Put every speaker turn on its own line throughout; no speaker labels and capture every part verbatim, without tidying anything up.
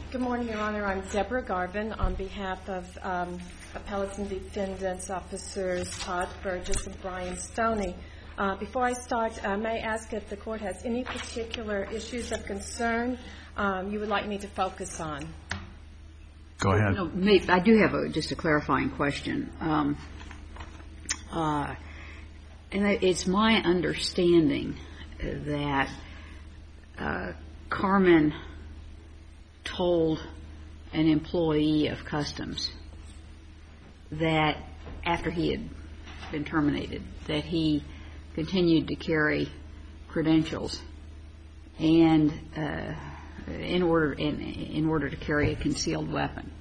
Good morning, Your Honor. I'm Deborah Garvin on behalf of um, Appellates and Defendants Officers Todd Burgess and Brian Stoney. Uh, before I start, uh, may I ask if the Court has any particular issues of concern um, you would like me to focus on?
Go ahead.
No, I do have a, just a clarifying question. Um, uh, and it's my understanding that uh, Carmen told an employee of Customs that after he had been terminated, that he continued to carry credentials and uh, in order in, in order to carry a concealed weapon,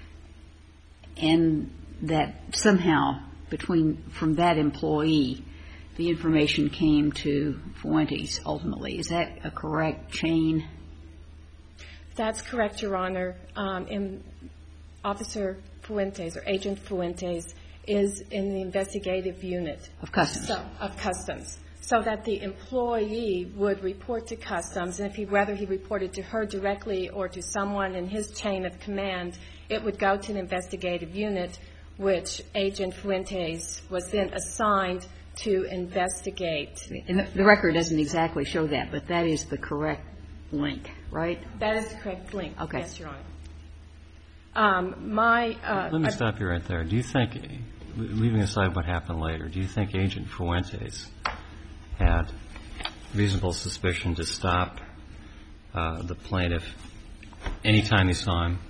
and that somehow between from that employee the information came to Fuentes ultimately. Is that a correct chain?
That's correct, Your Honor. Um, in Officer Fuentes or Agent Fuentes is in the investigative unit
of Customs.
So, of Customs, so that the employee would report to Customs, and if he whether he reported to her directly or to someone in his chain of command, it would go to an investigative unit, which Agent Fuentes was then assigned to investigate.
And the, the record doesn't exactly show that, but that is the correct link, right?
That is the correct link.
Okay.
Yes, Your Honor. Um, my, uh,
Let me
I,
stop you right there. Do you think, leaving aside what happened later, do you think Agent Fuentes had reasonable suspicion to stop uh, the plaintiff anytime he saw him?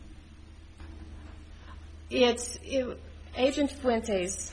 It's it, Agent Fuentes.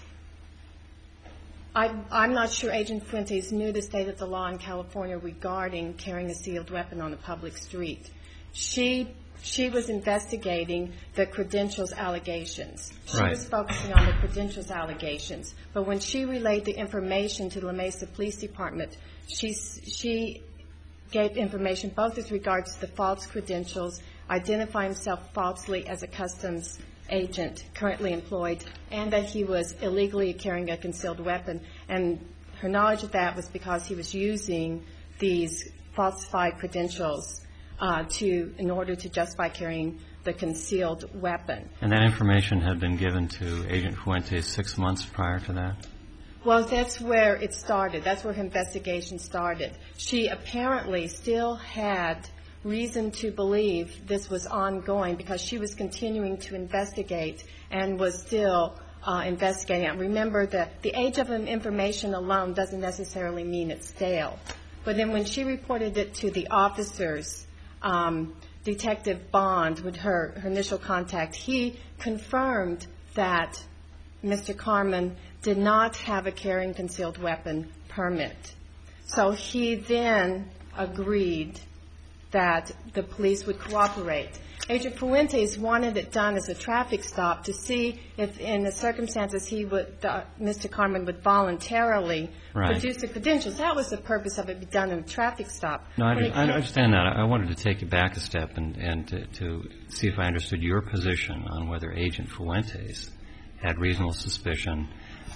I, I'm not sure Agent Fuentes knew the state of the law in California regarding carrying a sealed weapon on a public street. She she was investigating the credentials allegations. She
Right.
was focusing on the credentials allegations. But when she relayed the information to the La Mesa Police Department, she she gave information both with regards to the false credentials, identifying himself falsely as a Customs agent currently employed, and that he was illegally carrying a concealed weapon. And her knowledge of that was because he was using these falsified credentials uh, to in order to justify carrying the concealed weapon.
And that information had been given to Agent Fuentes six months prior to that?
Well, that's where it started. That's where her investigation started. She apparently still had reason to believe this was ongoing because she was continuing to investigate and was still uh, investigating. And remember that the age of information alone doesn't necessarily mean it's stale. But then when she reported it to the officers, um, Detective Bond, with her, her initial contact, he confirmed that Mister Carmen did not have a carrying concealed weapon permit. So he then agreed that the police would cooperate. Agent Fuentes wanted it done as a traffic stop to see if, in the circumstances, he would, uh, Mister Carmen would voluntarily
Right.
produce the credentials. That was the purpose of it be done in a traffic stop.
No, I,
When it
I
came-
understand that. I wanted to take you back a step and, and to, to see if I understood your position on whether Agent Fuentes had reasonable suspicion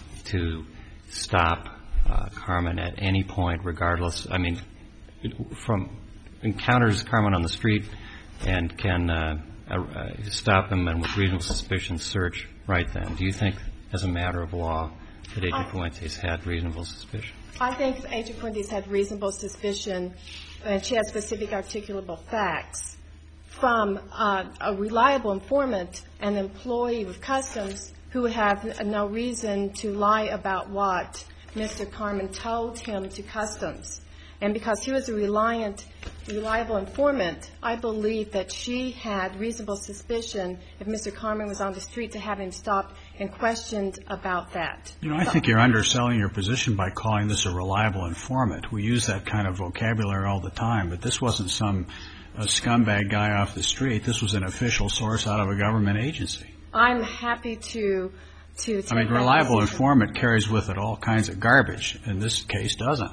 to stop uh, Carmen at any point, regardless. I mean, from encounters Carmen on the street and can uh, uh, stop him and with reasonable suspicion search right then. Do you think, as a matter of law, that Agent
I,
Fuentes had reasonable suspicion?
I think Agent Fuentes had reasonable suspicion, and she had specific articulable facts from uh, a reliable informant, an employee of Customs, who have no reason to lie about what Mister Carmen told him to Customs. And because he was a reliant, reliable informant, I believe that she had reasonable suspicion if Mister Carmen was on the street to have him stopped and questioned about that.
You know, I think you're underselling your position by calling this a reliable informant. We use that kind of vocabulary all the time, but this wasn't some a scumbag guy off the street. This was an official source out of a government agency.
I'm happy to to take
I mean,
that
reliable
position.
informant carries with it all kinds of garbage. In this case, doesn't.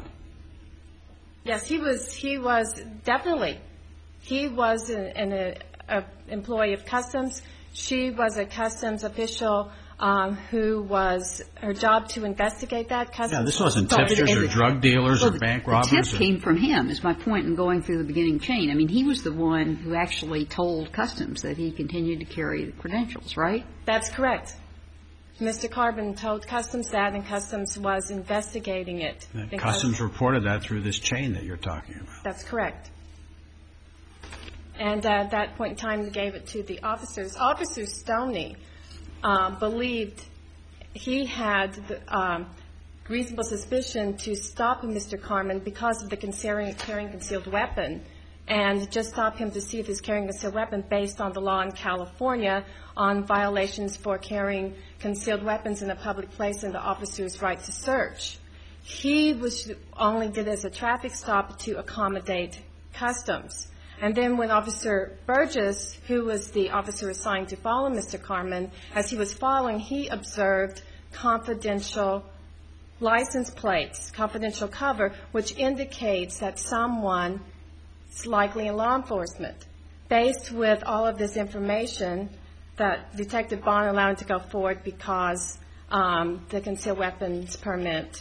Yes, he was. He was definitely. He was an, an a, a employee of Customs. She was a Customs official um, who was her job to investigate that. Customs
Yeah, this wasn't
Well,
tipsters
it-
or
it-
drug dealers
Well,
or
the-
bank robbers.
The tip
or-
came from him, is my point in going through the beginning chain. I mean, he was the one who actually told Customs that he continued to carry the credentials, right?
That's correct. Mister Carbon told Customs that, and Customs was investigating it.
And
because-
Customs reported that through this chain that you're talking about.
That's correct. And uh, at that point in time, they gave it to the officers. Officer Stoney uh, believed he had the, um, reasonable suspicion to stop Mister Carmen because of the carrying, carrying concealed weapon, and just stop him to see if he's carrying a concealed weapon based on the law in California on violations for carrying concealed weapons in a public place and the officer's right to search. He was only did as a traffic stop to accommodate Customs. And then when Officer Burgess, who was the officer assigned to follow Mister Carmen, as he was following, he observed confidential license plates, confidential cover, which indicates that someone is likely in law enforcement. Faced with all of this information, that Detective Bond allowed him to go forward because um, the concealed weapons permit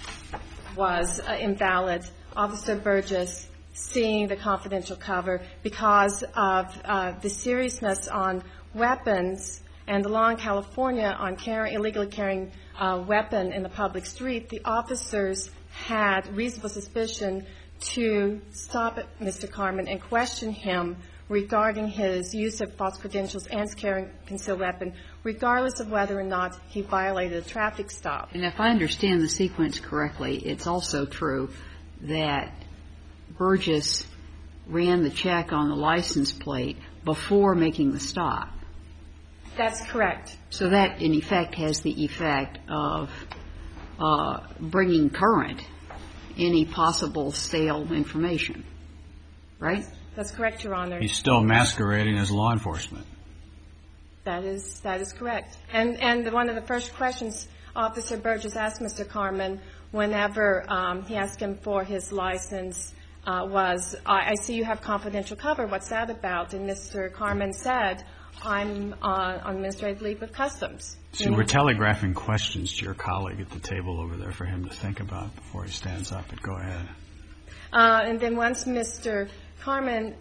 was uh, invalid. Officer Burgess, seeing the confidential cover because of uh, the seriousness on weapons and the law in California on carry, illegally carrying a weapon in the public street, the officers had reasonable suspicion to stop Mister Carmen and question him regarding his use of false credentials and carrying a concealed weapon, regardless of whether or not he violated a traffic stop.
And if I understand the sequence correctly, it's also true that Burgess ran the check on the license plate before making the stop.
That's correct.
So that, in effect, has the effect of uh, bringing current any possible stale information, right?
That's correct, Your Honor.
He's still masquerading as law enforcement.
That is that is correct. And and one of the first questions Officer Burgess asked Mister Carmen whenever um, he asked him for his license uh, was, I, I see you have confidential cover. What's that about? And Mister Carmen said, I'm uh, on administrative leave with Customs.
See, we're telegraphing questions to your colleague at the table over there for him to think about before he stands up. But go ahead.
Uh, and then once Mister Carmen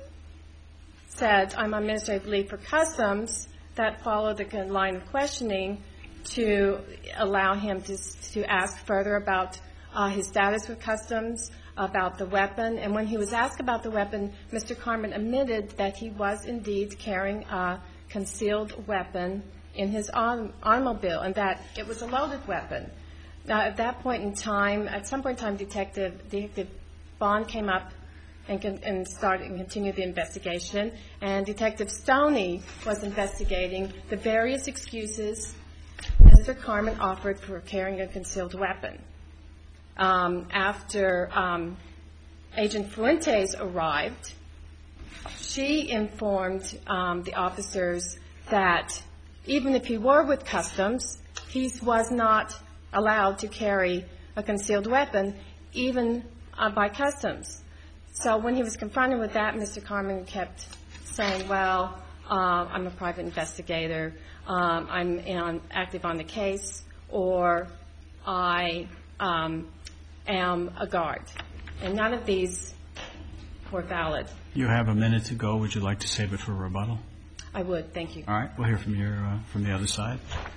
said, I'm on administrative leave for Customs, that followed the line of questioning to allow him to, to ask further about uh, his status with Customs, about the weapon. And when he was asked about the weapon, Mister Carmen admitted that he was indeed carrying a concealed weapon in his autom- automobile and that it was a loaded weapon. Now, at that point in time, at some point in time, Detective, Detective Bond came up and, con- and started and continued the investigation, and Detective Stoney was investigating the various excuses Mister Carmen offered for carrying a concealed weapon. Um, after um, Agent Fuentes arrived, she informed um, the officers that even if he were with Customs, he was not allowed to carry a concealed weapon, even uh, by Customs. So when he was confronted with that, Mister Carmen kept saying, well, uh, I'm a private investigator, um, I'm in, active on the case, or I um, am a guard. And none of these were valid.
You have a minute to go. Would you like to save it for rebuttal?
I would. Thank you.
All right. We'll hear from your uh, from the other side.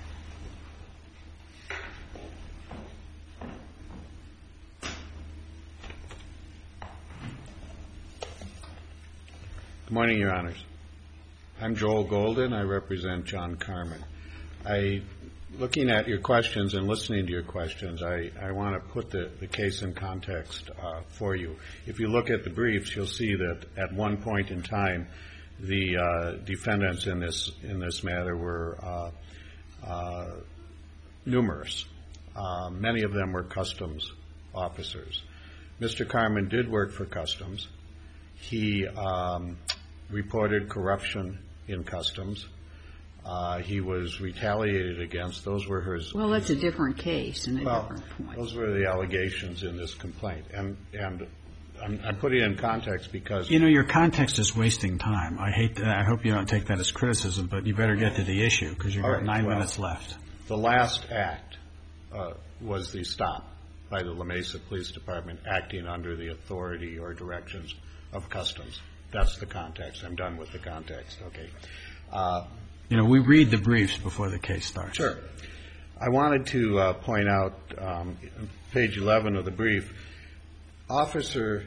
Good morning, Your Honors. I'm Joel Golden. I represent John Carmen. I, looking at your questions and listening to your questions, I, I want to put the, the case in context uh, for you. If you look at the briefs, you'll see that at one point in time, the uh, defendants in this in this matter were uh, uh, numerous. Uh, many of them were Customs officers. Mister Carmen did work for Customs. He um, reported corruption in Customs. Uh, he was retaliated against. Those were his.
Well, that's a different case and a
well,
different point.
those were the allegations in this complaint. And and I'm, I'm putting it in context because...
You know, your context is wasting time. I hate that. I hope you don't take that as criticism, but you better get to the issue because you've got
right,
nine
well,
minutes left.
The last act uh, was the stop by the La Mesa Police Department acting under the authority or directions of Customs. That's the context. I'm done with the context. Okay. Uh,
you know, we read the briefs before the case starts.
Sure. I wanted to uh, point out, um, page eleven of the brief, Officer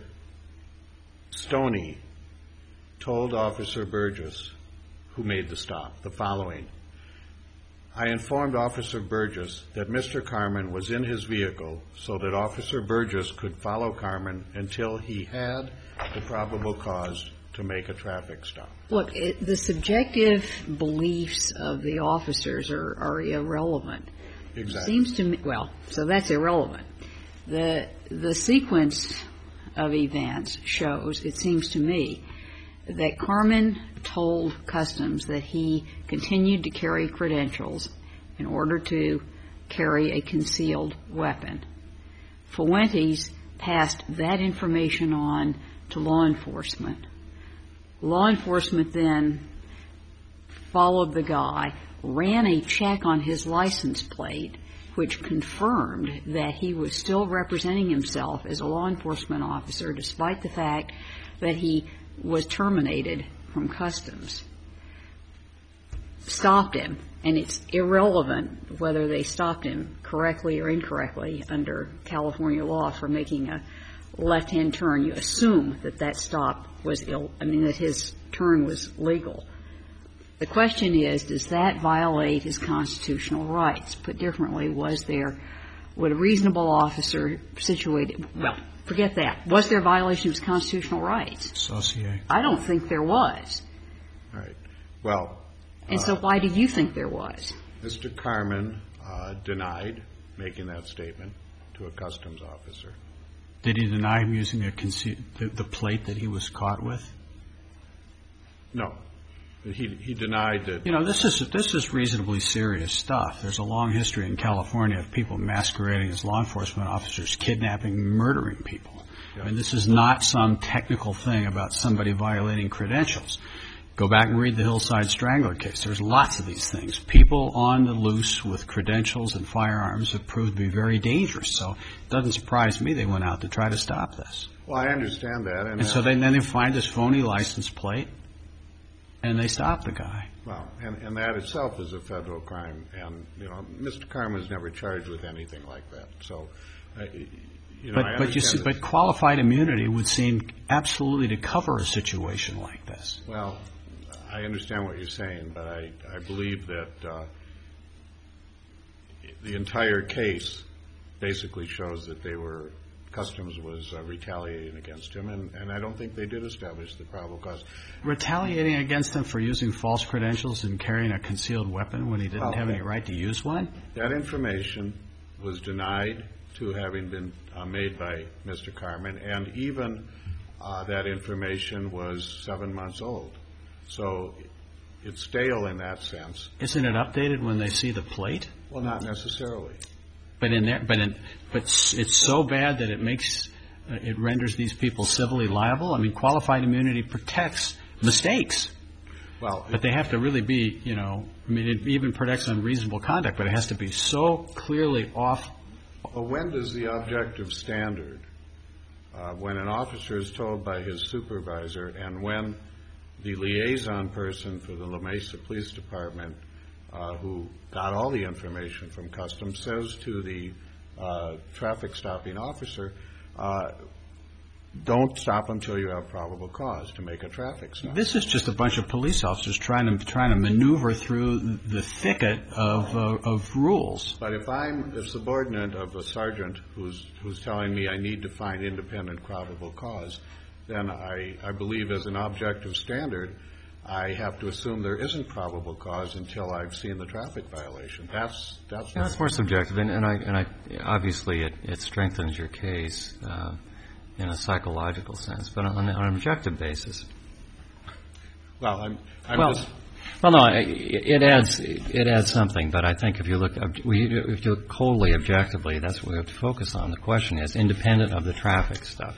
Stoney told Officer Burgess, who made the stop, the following. I informed Officer Burgess that Mister Carmen was in his vehicle so that Officer Burgess could follow Carmen until he had the probable cause to make a traffic stop.
Look, it, the subjective beliefs of the officers are, are irrelevant.
Exactly.
Seems to me, well, so that's irrelevant. The the sequence of events shows, it seems to me, that Carmen told Customs that he continued to carry credentials in order to carry a concealed weapon. Fuentes passed that information on to law enforcement. Law enforcement then followed the guy, ran a check on his license plate, which confirmed that he was still representing himself as a law enforcement officer despite the fact that he was terminated from Customs. Stopped him, and it's irrelevant whether they stopped him correctly or incorrectly under California law for making a left-hand turn. You assume that that stop was ill, I mean, that his turn was legal. The question is, does that violate his constitutional rights? Put differently, was there, would a reasonable officer situated, well, forget that. Was there a violation of his constitutional rights?
Associate.
I don't think there was.
All right. Well.
And
uh,
so why do you think there was?
Mister Carmen uh, denied making that statement to a Customs officer.
Did he deny him using a conce- the, the plate that he was caught with?
No. He he denied that.
You know, this is this is reasonably serious stuff. There's a long history in California of people masquerading as law enforcement officers, kidnapping, murdering people. Yeah. I mean, this is not some technical thing about somebody violating credentials. Go back and read the Hillside Strangler case. There's lots of these things. People on the loose with credentials and firearms have proved to be very dangerous. So it doesn't surprise me they went out to try to stop this.
Well, I understand that. And,
and so they, then they find this phony license plate, and they stop the guy.
Well, and, and that itself is a federal crime. And, you know, Mister Carmen was never charged with anything like that. So, uh, you know,
but,
I
but you see,
that.
but qualified immunity would seem absolutely to cover a situation like this.
Well, I understand what you're saying, but I, I believe that uh, the entire case basically shows that they were, Customs was uh, retaliating against him, and, and I don't think they did establish the probable cause.
Retaliating against him for using false credentials and carrying a concealed weapon when he didn't
well,
have any right to use one?
That information was denied to having been uh, made by Mister Carmen, and even uh, that information was seven months old. So it's stale in that sense.
Isn't it updated when they see the plate?
Well, not necessarily.
But in there, but in, but it's so bad that it makes uh, it renders these people civilly liable. I mean, qualified immunity protects mistakes.
Well,
but they have to really be, you know, I mean, it even protects unreasonable conduct, but it has to be so clearly off.
Well, when does the objective standard, uh, when an officer is told by his supervisor, and when the liaison person for the La Mesa Police Department, uh, who got all the information from Customs, says to the uh, traffic stopping officer, uh, don't stop until you have probable cause to make a traffic stop.
This is just a bunch of police officers trying to trying to maneuver through the thicket of uh, of rules.
But if I'm the subordinate of a sergeant who's who's telling me I need to find independent probable cause, then I, I believe as an objective standard, I have to assume there isn't probable cause until I've seen the traffic violation. That's that's,
yeah, that's more subjective, and, and I and I obviously it, it strengthens your case uh, in a psychological sense, but on, on an objective basis.
Well, I'm, I'm
well,
just.
Well, no, it, it adds it adds something, but I think if you look if you look wholly objectively, that's what we have to focus on. The question is independent of the traffic stuff.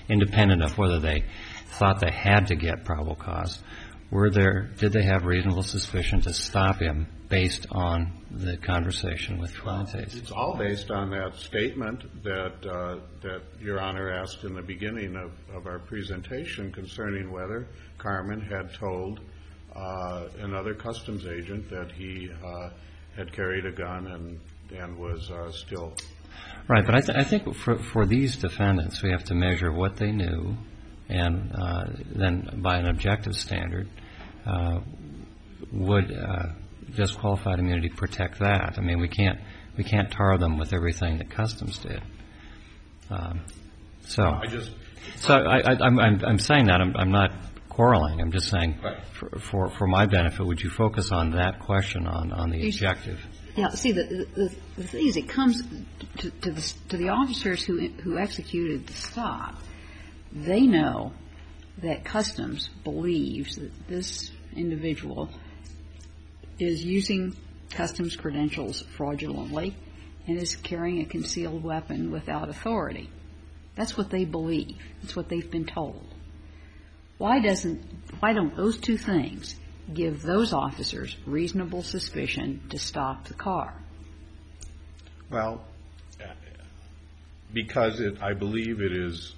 independent of whether they thought they had to get probable cause, were there, did they have reasonable suspicion to stop him based on the conversation with Fuentes?
It's all based on that statement that uh, that Your Honor asked in the beginning of, of our presentation concerning whether Carmen had told uh, another customs agent that he uh, had carried a gun and and was uh, still.
Right, but I, th- I think for for these defendants, we have to measure what they knew, and uh, then by an objective standard, uh, would uh, just qualified immunity protect that? I mean, we can't we can't tar them with everything that customs did. Um, so,
I just
so I, I, I'm I'm I'm saying that I'm I'm not quarreling. I'm just saying,
Right.
for, for for my benefit, would you focus on that question on on the objective?
Now, see, the, the, the thing is, it comes to, to, the, to the officers who, who executed the stop. They know that customs believes that this individual is using customs credentials fraudulently and is carrying a concealed weapon without authority. That's what they believe. That's what they've been told. Why doesn't, why don't those two things give those officers reasonable suspicion to stop the car?
Well, because it, I believe it is,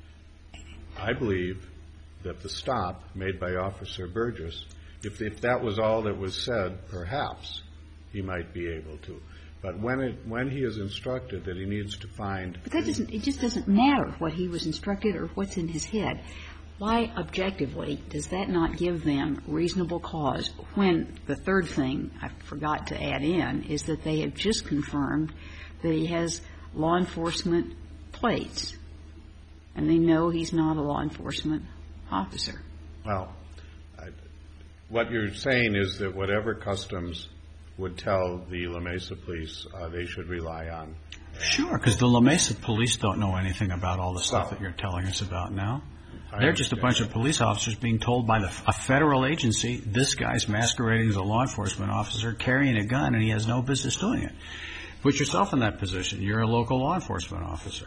I believe that the stop made by Officer Burgess, if, if that was all that was said, perhaps he might be able to. But when it, when he is instructed that he needs to find...
But that doesn't, it just doesn't matter what he was instructed or what's in his head. Why, objectively, does that not give them reasonable cause when the third thing I forgot to add in is that they have just confirmed that he has law enforcement plates, and they know he's not a law enforcement officer?
Well, I, what you're saying is that whatever customs would tell the La Mesa police, uh, they should rely on.
Sure, because the La Mesa police don't know anything about all the stuff
Well,
that you're telling us about now.
I
They're just a
understand.
bunch of police officers being told by the, a federal agency, this guy's masquerading as a law enforcement officer, carrying a gun, and he has no business doing it. Put yourself in that position. You're a local law enforcement officer.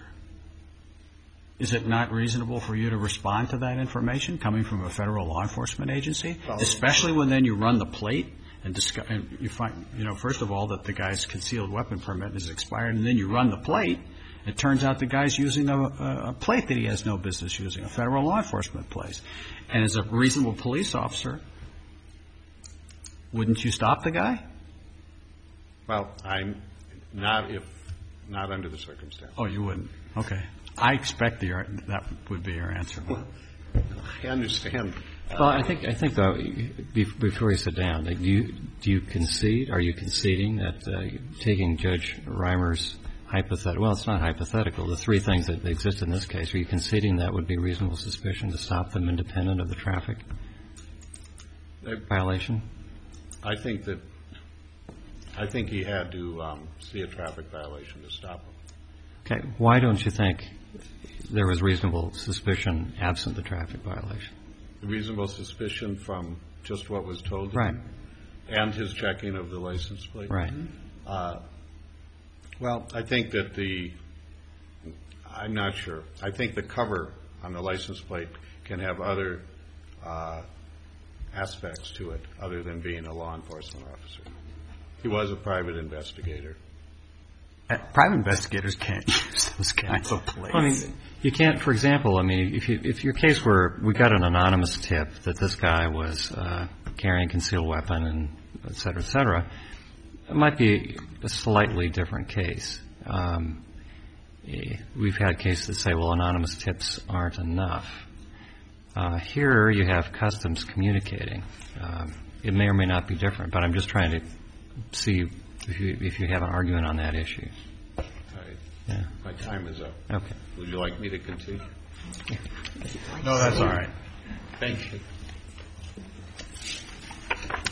Is it not reasonable for you to respond to that information coming from a federal law enforcement agency,
Well,
especially when then you run the plate and, discuss, and you find, you know, first of all, that the guy's concealed weapon permit is expired, and then you run the plate. It turns out the guy's using a, a, a plate that he has no business using, a federal law enforcement plate. And as a reasonable police officer, wouldn't you stop the guy?
Well, I'm not if not under the circumstance.
Oh, you wouldn't. Okay. I expect the, that would be your answer.
I understand.
Well, I think I think though, before you sit down, do you do you concede? Are you conceding that uh, taking Judge Reimer's hypothetical? Well, it's not hypothetical. The three things that exist in this case. Are you conceding that would be reasonable suspicion to stop them independent of the traffic
I,
violation?
I think that I think he had to um, see a traffic violation to stop him.
Okay. Why don't you think there was reasonable suspicion absent the traffic violation?
Reasonable suspicion from just what was told to
Right.
him and his checking of the license plate.
Right.
Uh, well, I think that the I'm not sure. I think the cover on the license plate can have other uh, aspects to it other than being a law enforcement officer. He was a private investigator.
Uh, private investigators can't use those kinds of plates.
I mean, you can't, for example, I mean, if you, if your case were, we got an anonymous tip that this guy was uh, carrying a concealed weapon and et cetera, et cetera, it might be a slightly different case. Um, we've had cases that say, well, anonymous tips aren't enough. Uh, here you have customs communicating. Um, it may or may not be different, but I'm just trying to see if you, if you have an argument on that issue.
I,
Yeah.
my time is up.
Okay.
Would you like me to continue?
No, that's all right.
Thank you.